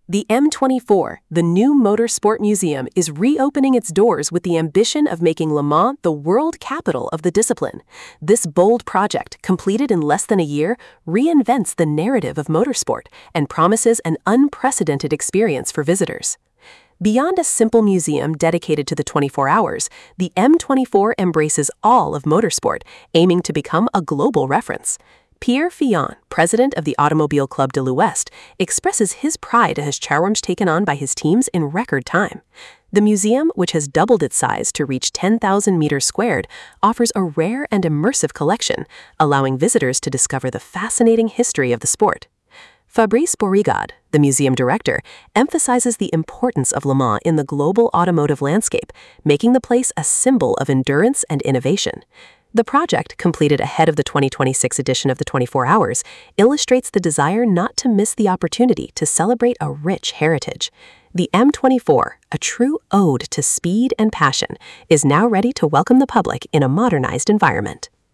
The M24, the new motorsport museum, is reopening its doors with the ambition of making Le Mans the world capital of the discipline. This bold project, completed in less than a year, reinvents the narrative of motorsport and promises an unprecedented experience for visitors. Beyond a simple museum dedicated to the 24 hours, the M24 embraces all of motorsport, aiming to become a global reference. Pierre Fillon, president of the Automobile Club de l'Ouest, expresses his pride at his challenge taken on by his teams in record time. The museum, which has doubled its size to reach 10,000 meters squared, offers a rare and immersive collection, allowing visitors to discover the fascinating history of the sport. Fabrice Bourigad, the museum director, emphasizes the importance of Le Mans in the global automotive landscape, making the place a symbol of endurance and innovation. The project, completed ahead of the 2026 edition of the 24 Hours, illustrates the desire not to miss the opportunity to celebrate a rich heritage. The M24, a true ode to speed and passion, is now ready to welcome the public in a modernized environment.